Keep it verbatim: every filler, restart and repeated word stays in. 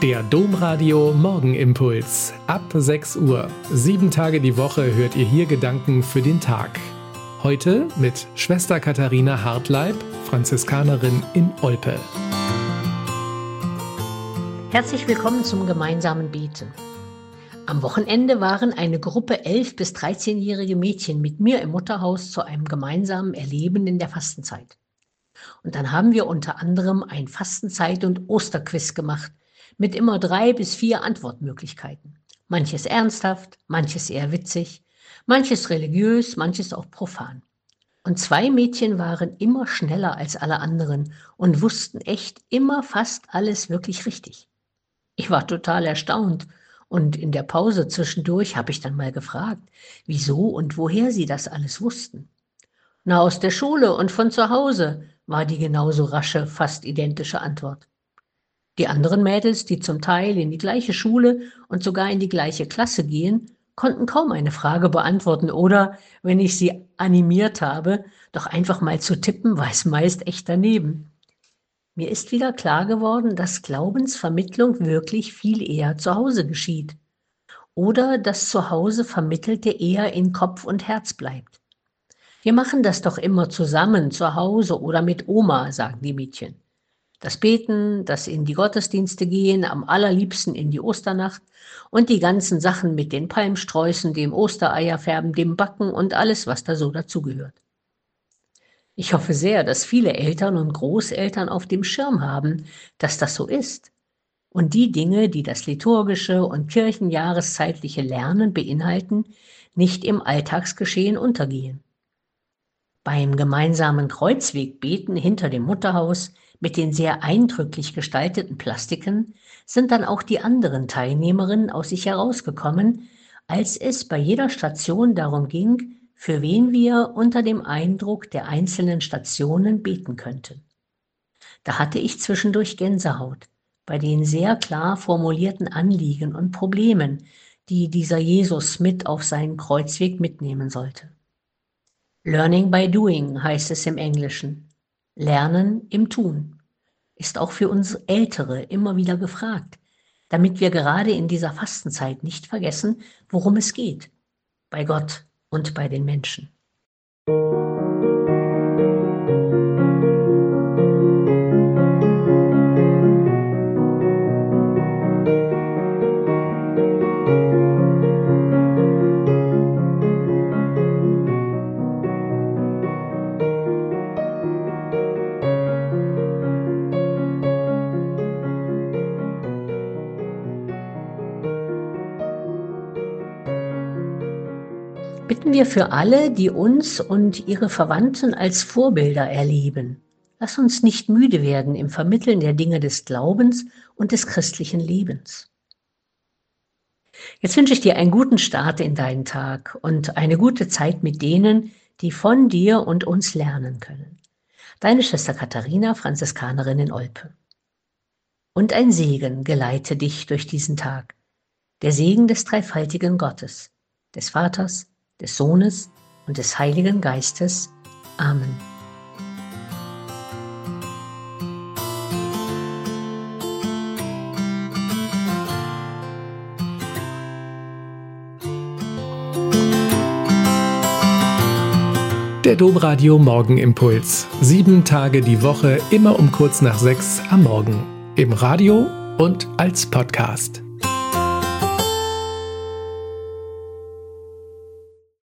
Der Domradio Morgenimpuls. Ab sechs Uhr. Sieben Tage die Woche hört ihr hier Gedanken für den Tag. Heute mit Schwester Katharina Hartleib, Franziskanerin in Olpe. Herzlich willkommen zum gemeinsamen Beten. Am Wochenende waren eine Gruppe elf- bis dreizehnjährige Mädchen mit mir im Mutterhaus zu einem gemeinsamen Erleben in der Fastenzeit. Und dann haben wir unter anderem ein Fastenzeit- und Osterquiz gemacht, mit immer drei bis vier Antwortmöglichkeiten. Manches ernsthaft, manches eher witzig, manches religiös, manches auch profan. Und zwei Mädchen waren immer schneller als alle anderen und wussten echt immer fast alles wirklich richtig. Ich war total erstaunt und in der Pause zwischendurch habe ich dann mal gefragt, wieso und woher sie das alles wussten. Na, aus der Schule und von zu Hause, war die genauso rasche, fast identische Antwort. Die anderen Mädels, die zum Teil in die gleiche Schule und sogar in die gleiche Klasse gehen, konnten kaum eine Frage beantworten oder, wenn ich sie animiert habe, doch einfach mal zu tippen, war es meist echt daneben. Mir ist wieder klar geworden, dass Glaubensvermittlung wirklich viel eher zu Hause geschieht oder das Zuhause Vermittelte eher in Kopf und Herz bleibt. Wir machen das doch immer zusammen zu Hause oder mit Oma, sagen die Mädchen. Das Beten, das in die Gottesdienste gehen, am allerliebsten in die Osternacht und die ganzen Sachen mit den Palmsträußen, dem Ostereierfärben, dem Backen und alles, was da so dazugehört. Ich hoffe sehr, dass viele Eltern und Großeltern auf dem Schirm haben, dass das so ist und die Dinge, die das liturgische und kirchenjahreszeitliche Lernen beinhalten, nicht im Alltagsgeschehen untergehen. Beim gemeinsamen Kreuzwegbeten hinter dem Mutterhaus mit den sehr eindrücklich gestalteten Plastiken sind dann auch die anderen Teilnehmerinnen aus sich herausgekommen, als es bei jeder Station darum ging, für wen wir unter dem Eindruck der einzelnen Stationen beten könnten. Da hatte ich zwischendurch Gänsehaut bei den sehr klar formulierten Anliegen und Problemen, die dieser Jesus mit auf seinen Kreuzweg mitnehmen sollte. Learning by doing heißt es im Englischen. Lernen im Tun ist auch für uns Ältere immer wieder gefragt, damit wir gerade in dieser Fastenzeit nicht vergessen, worum es geht, bei Gott und bei den Menschen. Bitten wir für alle, die uns und ihre Verwandten als Vorbilder erleben. Lass uns nicht müde werden im Vermitteln der Dinge des Glaubens und des christlichen Lebens. Jetzt wünsche ich dir einen guten Start in deinen Tag und eine gute Zeit mit denen, die von dir und uns lernen können. Deine Schwester Katharina, Franziskanerin in Olpe. Und ein Segen geleite dich durch diesen Tag. Der Segen des dreifaltigen Gottes, des Vaters, des Sohnes und des Heiligen Geistes. Amen. Der Domradio Morgenimpuls. Sieben Tage die Woche, immer um kurz nach sechs am Morgen. Im Radio und als Podcast.